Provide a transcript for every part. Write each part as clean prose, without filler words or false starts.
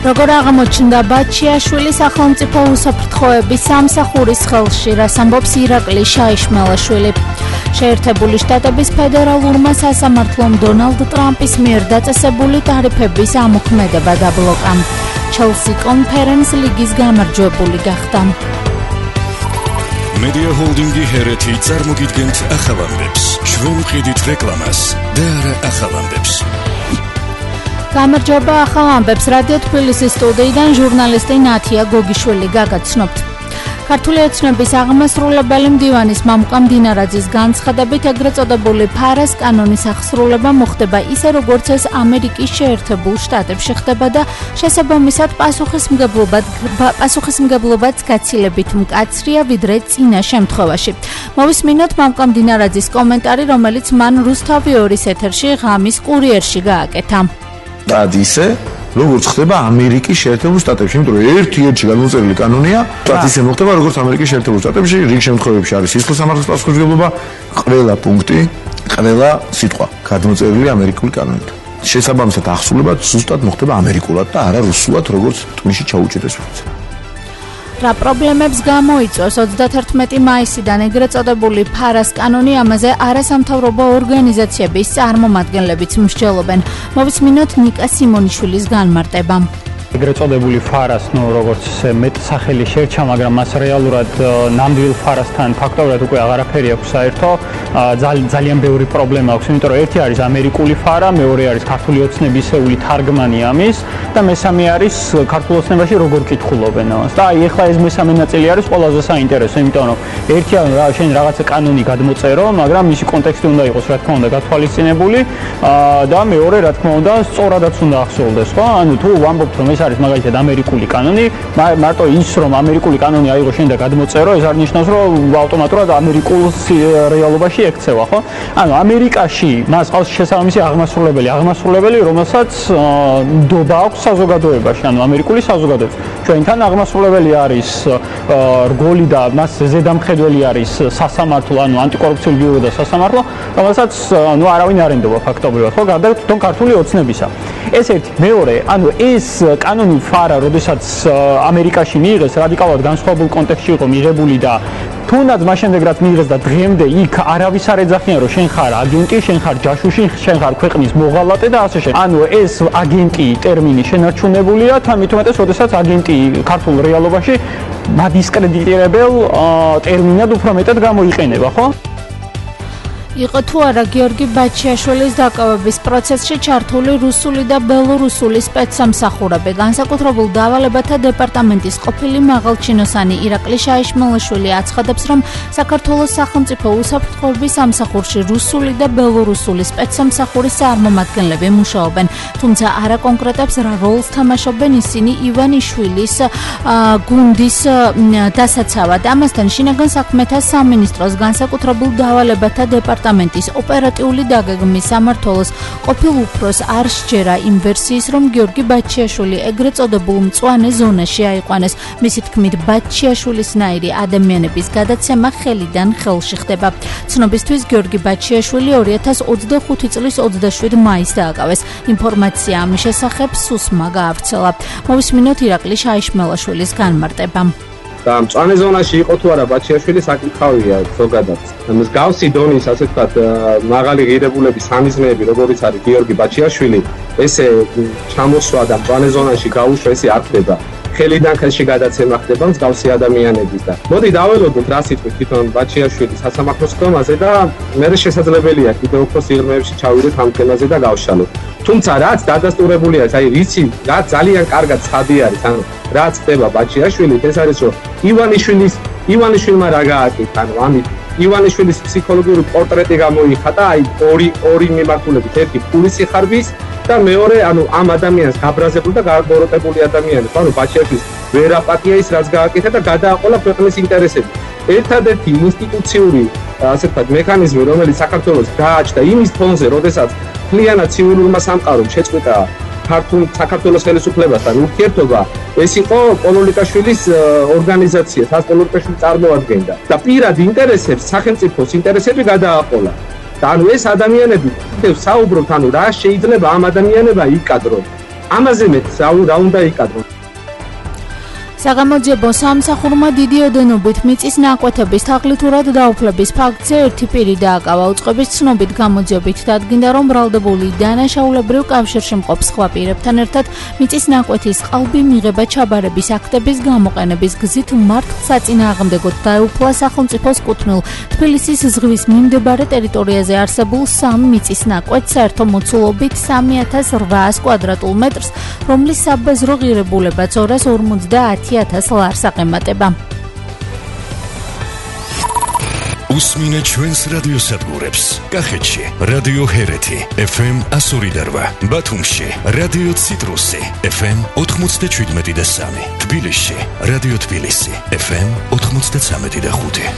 როგორ აღმოჩნდა ბაჩიაშვილი სახელმწიფო უსაფრთხოების სამსახურის ხელში, რას ამბობს ირაკლი შაიშმელაშვილი. შეერთებული შტატების ფედერალურმა სასამართლომ დონალდ ტრამპის მიერ დაწესებული ტარიფების ამოქმედება დაბლოკა. ჩელსი კონფერენს ლიგის გამარჯვებული გახდა. Media Holdingi Hereti წარმოგიდგენთ ახალამდებს. ჩვენ ვყიდით რეკლამას და არა ახალამდებს. გამარჯობა ახალამდებს რადიო თბილისის სტუდიიდან ჟურნალისტი ნათია გოგიშვილი გაგაცნობთ. ქართული ოცნების აღმასრულებელი მდივანის მამუკა მდინარაძის განცხადებით ეგრეთ წოდებული ფარას კანონის აღსრულება მოხდება ისე როგორც ეს ამერიკის შეერთებულ შტატებში ხდება და შესაბამისად პასუხისმგებლობაც გაცილებით მკაცრია ვიდრე წინა შემთხვევაში. მოვისმინოთ მამუკა მდინარაძის კომენტარი, რომელიც მან რუსთავი 2-ის ეთერში ღამის კურიერში გააკეთა. ისე როგორც ხდება ამერიკის შეერთებულ შტატებში, იმიტომ რომ ერთ-ერთი განმოწერილი კანონია, ისე მოხდება როგორც ამერიკის შეერთებულ შტატებში, რიგ შემთხვევებში არის სისხლის სამართლის პასუხისმგებლობა, ყველა პუნქტი, ყველა სიტყვა გადმოწერილი ამერიკული კანონით. შესაბამისად აღსრულება ზუსტად მოხდება ამერიკულად და არა რუსულად, როგორც ტვინში ჩაუჭირეს ვინც. რა პრობლემებს გამოიწვევს 31 მაისიდან ეგრეთ წოდებული ფარას კანონი, ამაზე არასამთავრობო ორგანიზაციების წარმომადგენლებიც მსჯელობენ. მოვისმინოთ ნიკა სიმონიშვილის განმარტება. ეგრეთ წოდებული ფარას, როგორც მეტსახელი შერჩა, მაგრამ მას რეალურად ნამდვილ ფარასთან ფაქტობრივად უკვე აღარაფერი აქვს საერთო. ძალიან ბევრი პრობლემა აქვს, იმიტომ რომ ერთი არის ამერიკული ფარა, მეორე არის ქართული ოცნებისეული თარგმანი ამის და მესამე არის ქართულ ოცნებაში როგორ კითხულობენ ამას. და აი ახლა ეს მესამე ნაწილი არის ყველაზე საინტერესო, იმიტომ რომ ერთია შენ რაღაცა კანონი გადმოწერო, მაგრამ მისი კონტექსტი უნდა იყოს, რა თქმა უნდა, გათვალისწინებული და მეორე, რა თქმა უნდა, სწორადაც უნდა ახსოვდეს, ხო? ანუ თუ ვამბობთ რომ ეს არის მაგალითად ამერიკული კანონი, მარტო ის რომ ამერიკული კანონი აიღო შენ და გადმოწერო, ეს არ ნიშნავს რომ ავტომატურად ამერიკულ რეალობაში ექცევა, ხო? ანუ ამერიკაში მას ყავს შესაბამისი აღმასრულებელი, რომელსაც ნდობა აქვს საზოგადოებაში, ანუ ამერიკული საზოგადოება. ჩვენთან აღმასრულებელი არის რგოლი და მას ზედამხედველი არის სასამართლო, ანუ ანტიკორუფციული ბიურო და სასამართლო, რომელსაც არავინ არ ენდობა ფაქტობრივად, ხო? გარდა თვითონ ქართული ოცნებისა. ეს ერთი, მეორე, ანუ ეს კანონი ფარა, როდესაც ამერიკაში მიიღეს, რადიკალურად განსხვავებულ კონტექსტში იყო მიღებული და თუნდაც მას შემდეგ რაც მიიღეს და დღემდე იქ არავის არ ეძახიან რომ შენ ხარ აგენტი, შენ ხარ ჯაშუში, შენ ხარ ქვეყნის მოღალატე და ასე შემდეგ. ანუ ეს აგენტი ტერმინი შენარჩუნებულია, თამით უმეტეს, როდესაც აგენტი ქართულ რეალობაში მადისკრედიტირებელ ტერმინად უფრო მეტად გამოიყენება, ხო? იყო თუ არა გიორგი ბაჩიაშვილის დაკავების პროცესში ჩართული რუსული და ბელორუსული სპეცსამსახურები. განსაკუთრებულ დავალებათა დეპარტამენტის ყოფილი მაღალჩინოსანი ირაკლი შაიშმელაშვილი აცხადებს, რომ საქართველოს სახელმწიფო უსაფრთხოების სამსახურში რუსული და ბელორუსული სპეცსამსახურის წარმომადგენლები მუშაობენ, თუმცა არ აკონკრეტებს რა როლს თამაშობენ ისინი ივანიშვილის გუნდის დასაცავად. ამასთან შინაგან საქმეთა სამინისტროს განსაკუთრებულ დავალებათა დეპარტამენტის ოპერატიული დაგეგმვის სამმართველოს ყოფილ უფროს არ სჯერა იმ ვერსიის, რომ გიორგი ბაჩიაშვილი ეგრეთ წოდებულ მწვანე ზონაში აიყვანეს. მისი თქმით, ბაჩიაშვილისნაირი ადამიანების გადაცემა ხელიდან ხელში ხდება. ცნობისთვის, გიორგი ბაჩიაშვილი 2025 წლის 27 მაისს დააკავეს. ინფორმაცია ამის შესახებ სუსმა გაავრცელა. მოვისმინოთ ირაკლი შაიშმელაშვილის განმარტება. და მწვანე ზონაში იყო თუ არა ბაჩიაშვილი საკითხავია ზოგადად. მსგავსი დონის, ასე ვთქვათ, მაღალი ღირებულების სამიზნეები, როგორიც არის გიორგი ბაჩიაშვილი, ესე ჩამოსვა და მწვანე ზონაში გაუშვა ესე არ ხდება. ხელიდან ხელში გადაცემა ხდება მსგავსი ადამიანების და მოდი დაველოდოთ რა სიტყვით თვითონ ბაჩიაშვილის სასამართლოს ხდომაზე და მე შესაძლებელია კიდევ უფრო სიღრმეებში ჩავიდეთ ამ თემაზე და გავშალოთ. თუმცა რაც დადასტურებულია, აი რიცი, რაც ძალიან კარგად ცხადი არის, ანუ რაც ხდება ბაჩიაშვილით, ეს არის რომ ივანიშვილმა რა გააკეთა, ანუ ამით ივანიშვილის ფსიქოლოგიური პორტრეტი გამოიხატა, აი ორი მიმართულებით, ერთი ფულის სიხარბის და მეორე, ანუ ამ ადამიანს გაბრაზებული და გაგოროტებული ადამიანი, ანუ ბაჩიაშვილის ვერაპატია ის რაც გააკეთა და გადააყოლა ქვეყნის ინტერესები. ერთადერთი ინსტიტუციური, ასე ვთქვათ, მექანიზმი, რომელიც საქართველოს გააჩნდა იმის ფონზე, როდესაც მთლიანად ცივილურმა სამყარომ შეწყვიტა ქართულ საქართველოს ხელისუფლებასთან ურთიერთობა, ეს იყო პოლონიკაშვილის ორგანიზაცია, სადაც პოლონიკაშვილი წარმოადგენდა და პირად ინტერესებს, სახელმწიფოს ინტერესები გადააყოლა. და ანუ ეს ადამიანები, საუბრობთ, ანუ რა შეიძლება ამ ადამიანებმა იკადრონ. ამაზე მეც რა უნდა იკადრო. საგამოძიებო სამსახურმა დიდი ოდენობით მიწის ნაკვეთების თაღლითურად დაუფლების ფაქტზე ერთი პირი დააკავა. უწყების ცნობით გამოძიებით დადგინდა, რომ ბრალდებული დანაშაულებრივ კავშირში მყოფ სხვა პირებთან ერთად მიწის ნაკვეთის ყალბი მიღება ჩაბარების აქტების გამოყენების გზით მართლსაწინააღმდეგოდ დაეუფლა სახელმწიფოს კუთვნილ თბილისის ზღვის მიმდებარე ტერიტორიაზე არსებულ 3 მიწის ნაკვეთს საერთო მოცულობით 3800 კვადრატულ მეტრს, რომლის საბაზრო ღირებულებაც 250,000 ლარს აყემატება. უსმინე ჩვენს რადიოსადგურებს. კახეთში რადიო ჰერეთი FM 102.8, ბათუმში რადიო ციტრუსი FM 97.3, თბილისში რადიო თბილისი FM 93.5.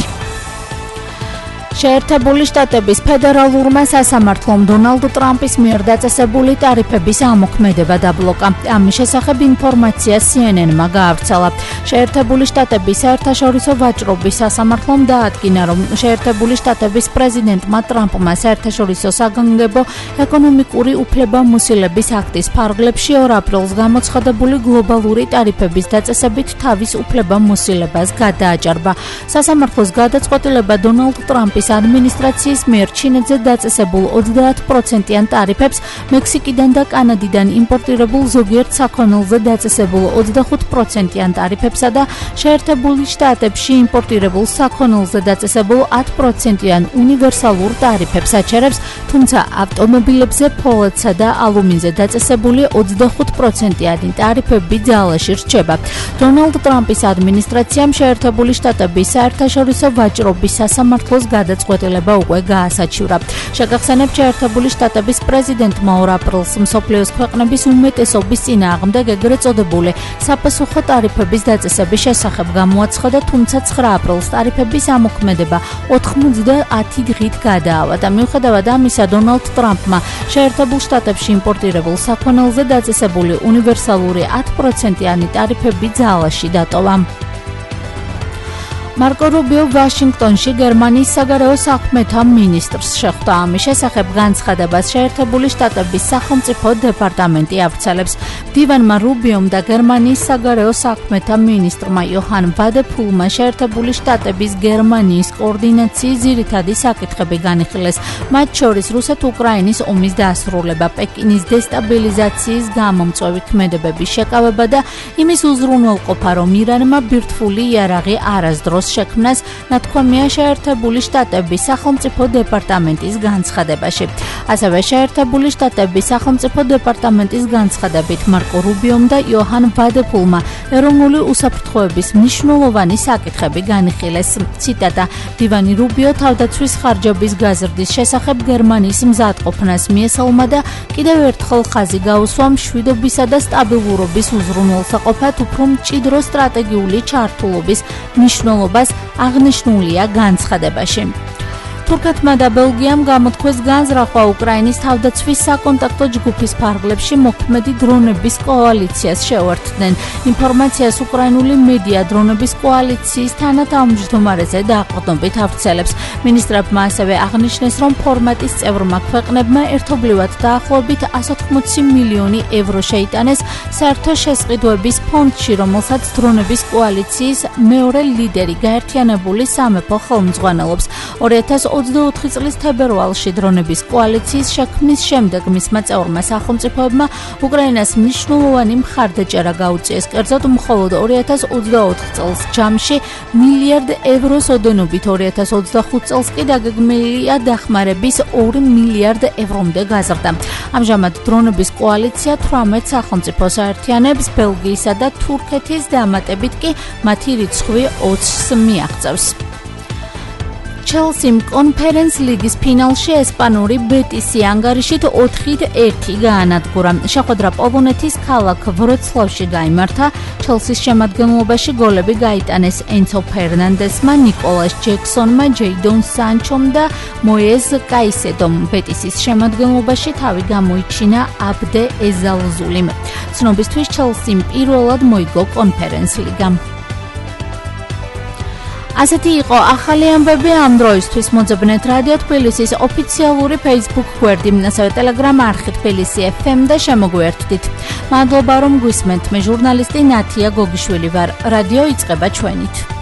შეერთებული შტატების ფედერალურმა სასამართლომ დონალდ ტრამპის მიერ დაწესებული ტარიფების ამოქმედება დაბლოკა. ამის შესახებ ინფორმაცია CNN-მა გაავრცელა. შეერთებული შტატების საერთაშორისო ვაჭრობის სასამართლომ დაადგინა, რომ შეერთებული შტატების პრეზიდენტმა ტრამპმა საერთაშორისო საგანგებო ეკონომიკური უფლებამოსილების აქტის ფარგლებში 2 აპრილს გამოცხადებული გლობალური ტარიფების დაწესებით თავის უფლებამოსილებას გადააჭარბა. სასამართლოს გადაწყვეტილება დონალდ ტრამპის ადმინისტრაციის მიერ ჩინეთზე დაწესებულ 30%-იან ტარიფებს, მექსიკიდან და კანადიდან იმპორტირებულ ზოგიერთ საქონელზე დაწესებულ 25%-იან ტარიფებსა და შეერთებული შტატებში იმპორტირებულ საქონელზე დაწესებულ 10%-იან უნივერსალურ ტარიფებს აჩერებს, თუმცა ავტომობილებზე, ფოლადსა და ალუმინზე დაწესებული 25%-იანი ტარიფები ძალაში რჩება. დონალდ ტრამპის ადმინისტრაციამ შეერთებული შტატების საერთაშორისო ვაჭრობის სასამართლოს გადაწყვეტილება უკვე გაასაჩივრა. შეგახსენებთ, შეერთებული შტატების პრეზიდენტმა 2 აპრილს მსოფლიოს ქვეყნების უმეტესობის წინააღმდეგ ეგრეთ წოდებული საპასუხო ტარიფების დაწესების შესახებ გამოაცხადა, თუმცა 9 აპრილს ტარიფების ამოქმედება 90 დღით გადაავალა. მიუხედავად ამისა, დონალდ ტრამპმა შეერთებულ შტატებში იმპორტირებულ საქონელზე დაწესებული უნივერსალური 10%-იანი ტარიფები ძალაში დატოვა. მარკო რუბიო ვაშინგტონში გერმანიის საგარეო საქმეთა მინისტრს შეხვდა. ამის შესახებ განცხადებას შეერთებული შტატების სახელმწიფო დეპარტამენტი ავრცელებს. დივანმა რუბიომ და გერმანიის საგარეო საქმეთა მინისტრმა იოჰან ვადეფულმა შეერთებული შტატების გერმანიის კოორდინაციის ძირითადი საკითხები განიხილეს. მათ შორის რუსეთ-უკრაინის ომის დასრულება, პეკინის დესტაბილიზაციის გამომწვევი ქმედებების შეკავება და იმის უზრუნველყოფა, რომ ირანმა ბირთვული იარაღი არასდროს შექმნას, ნათქვამია შეერთებული შტატების სახელმწიფო დეპარტამენტის განცხადებაში. ასევე შეერთებული შტატების სახელმწიფო დეპარტამენტის განცხადებით მარკო რუბიომ და იოჰან ვადეფულმა ეროვნული უსაფრთხოების მნიშვნელოვანი საკითხები განიხილეს. ციტატა: დივანი რუბიო თავდაცვის ხარჯების გაზრდის შესახებ გერმანიის მზადყოფნას მიესალმა და კიდევ ერთხელ ხაზი გაუსვა მშვიდობისა და სტაბილურობის უზრუნველსაყოფად უფრო მჭიდრო სტრატეგიული ჩართულობის მნიშვნელობა აღნიშნულია განცხადებაში. თურქეთმა და ბელგიამ გამოთქვეს განზრახვა უკრაინის თავდაცვის საკონტაქტო ჯგუფის ფარგლებში მოქმედი დრონების კოალიციას შეუერთდნენ. ინფორმაციას უკრაინული მედია დრონების კოალიციის თანათავმჯდომარეზე დაყრდნობით ავრცელებს. მინისტრებმა ასევე აღნიშნეს, რომ ფორმატის წევრმა ქვეყნებმა ერთობლივად დაახლოებით 180 მილიონი ევრო შეიტანეს საერთო შესყიდვების ფონდში, რომელსაც დრონების კოალიციის მეორე ლიდერი გაერთიანებული სამეფო ხელმძღვანელობს. 2024 წლის თებერვალში დრონების კოალიციის შექმნის შემდეგ მისმა წევრმა სახელმწიფოებმა უკრაინას მნიშვნელოვანი მხარდაჭერა გაუწიეს. კერძოდ, მხოლოდ 2024 წელს ჯამში მილიარდ ევროს ოდენობით, 2025 წელს კი დაგეგმილია დახმარების 2 მილიარდ ევრომდე გაზრდა. ამჟამად დრონების კოალიცია 18 სახელმწიფოს აერთიანებს, ბელგიისა და თურქეთის დამატებით კი მათი რიცხვი 20-ს მიაღწევს. ჩელსიმ კონფერენს ლიგის ფინალში ესპანური ბეტისი ანგარიშით 4-1 გაანადგურა. შეხვედრა პოლონეთის ქალაქ ვროცლავში გაიმართა. ჩელსის შემადგენლობაში გოლები გაიტანეს ენცო ფერნანდესმა, ნიკოლას ჯექსონმა, ჯეიდონ სანჩომ და მოეზ კაისედომ. ბეტისის შემადგენლობაში თავი გამოიჩინა აბდე ეზალზულიმ. ცნობისთვის ჩელსიმ პირველად მოიგო კონფერენს ლიგა. ასეთი იყო ახალი ამბები ამ დროისთვის. მოძებნეთ რადიო თბილისის ოფიციალური Facebook გვერდი, ასევე Telegram არხი თბილისი FM და შემოგვიერთდით. მადლობა რომ გვისმენთ. მე ჟურნალისტი ნათია გოგიშვილი ვარ. რადიო იწყება ჩვენით.